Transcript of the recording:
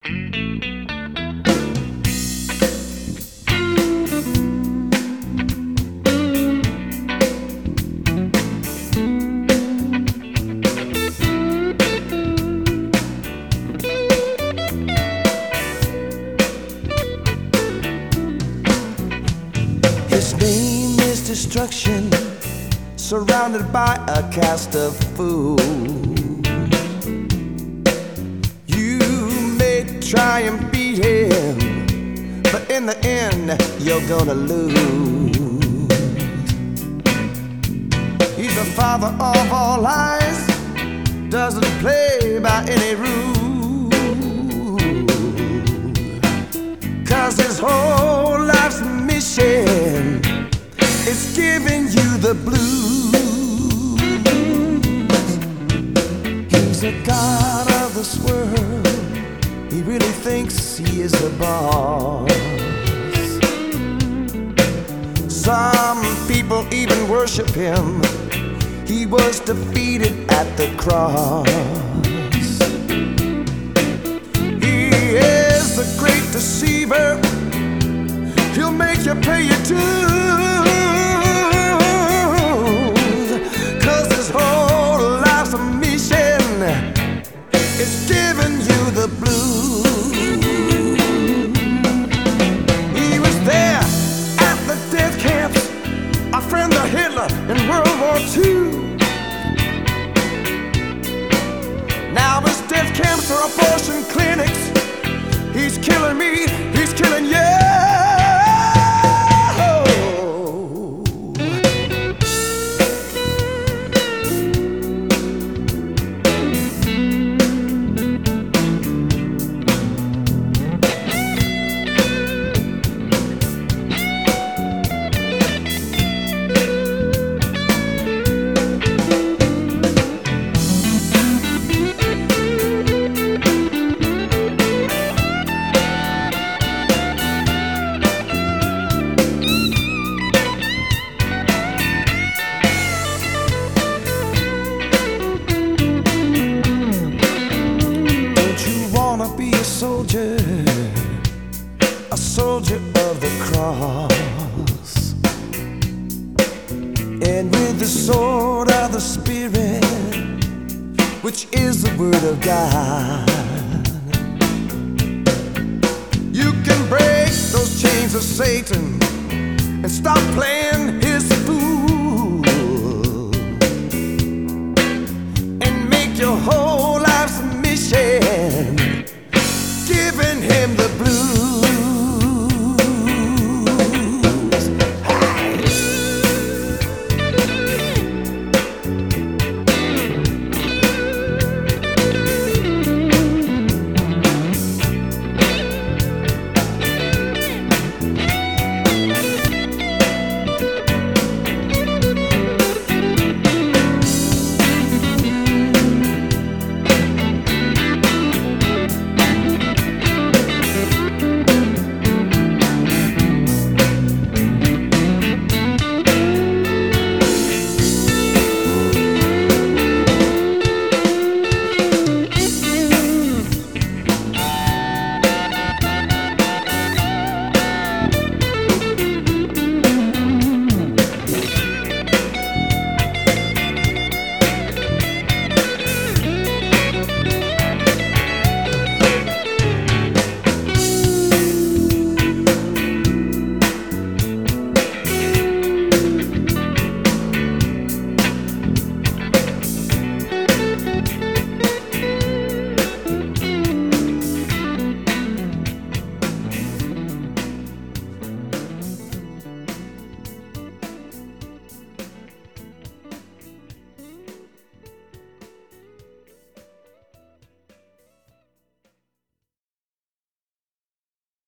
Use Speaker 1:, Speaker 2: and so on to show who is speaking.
Speaker 1: His name is destruction, surrounded by a cast of fools. You may try and beat him, but in the end, you're gonna lose. He's the father of all lies, doesn't play by any rule, 'cause his whole life's mission is giving you the blues. He's a god of this world, he really thinks he is the boss. Some people even worship him, he was defeated at the cross. He is the great deceiver, he'll make you pay your dues, 'cause his whole life's a mission is giving you the blues. He was there at the death camps, a friend of Hitler in World War II. Now his death camps are abortion clinics. He's killing me, he's killing you. A soldier of the cross, and with the sword of the Spirit, which is the word of God, you can break those chains of Satan and stop playing his fool, and make your whole